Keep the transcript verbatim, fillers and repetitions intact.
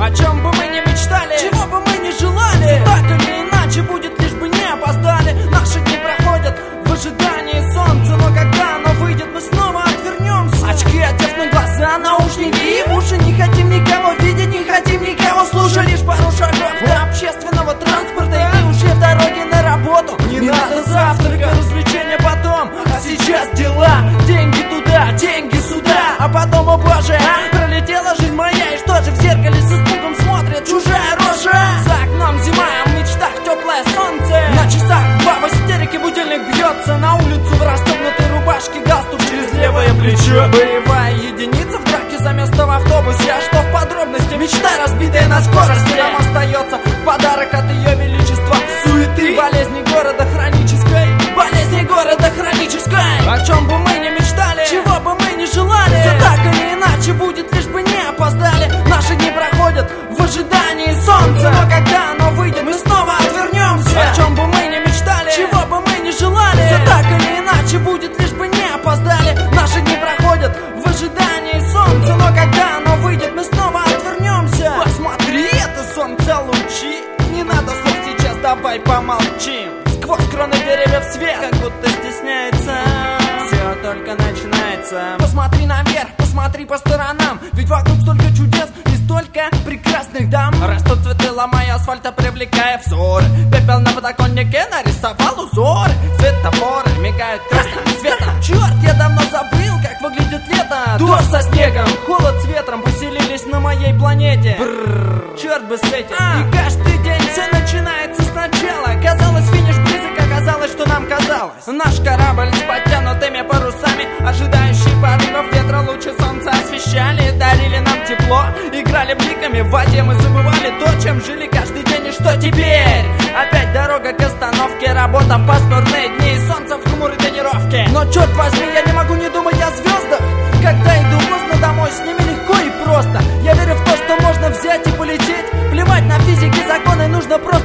О чем бы мы ни мечтали, чего бы мы ни желали, все так или иначе будет, лишь бы не опоздали. Наши дни проходят в ожидании солнца, но когда оно выйдет, мы снова отвернемся. Очки одев на глаза, наушники и в уши. Не хотим никого видеть, не хотим никого слушать. Лишь пару шагов до общественного транспорта, и уже в дороге на работу. Не, не надо, надо завтрака, развлечения потом, а сейчас дела. Деньги туда, деньги сюда, а потом, о боже, а? Пролетела жизнь моя, и что же в зеркале с испугом смотрит чужая рожа? За окном зима, а в мечтах теплое солнце. На часах два в истерике, будильник бьется. На улицу в расстегнутой рубашке, галстук через левое плечо. Боевая единица в драке за место в автобусе. А что в подробности? Мечта, разбитая на скорости. Нам остается подарок от ее величества суеты, болезни города хронической, болезни города хронической. О чем бы мы ни мечтали, чего бы мы ни желали, все так или иначе будет, лишь бы не опоздали. Наши дни проходят в ожидании солнца, но когда оно выйдет, мы снова отвернемся. О чем бы мы ни мечтали, чего бы мы ни желали, все так или иначе будет, лишь бы не опоздали. Наши дни проходят в ожидании солнца, но когда оно выйдет, мы снова отвернемся. Посмотри, это солнце лучи. Не надо слов сейчас, давай помолчим. Сквозь кроны деревьев свет, как будто стесняется. Все только начинается. Посмотри наверх, посмотри по сторонам, ведь вокруг столько чудес и столько прекрасных дам. Растут цветы, ломая асфальта, привлекая взоры. Пепел на подоконнике нарисовал узоры. Светофоры мигают красным цветом. Черт, я давно забыл, как выглядит лето. Дождь со снегом, холод с ветром поселились на моей планете. Бррр, черт бы с этим. а. И каждый день все начинается сначала. Казалось, финиш близок, оказалось, что нам казалось. Наш корабль с подтянутыми парусами, ожидающий порывов ветра, лучи солнца освещали, дарили нам тепло, играли бликами в воде. Мы забывали то, чем жили каждый день. И что теперь? Опять дорога к остановке, работа, пасмурные дни, солнце в хмурой тренировке. Но черт возьми, я не могу не думать о звездах. Когда иду поздно домой, с ними легко и просто. Я верю в то, что можно взять и полететь. Плевать на физики, законы, нужно просто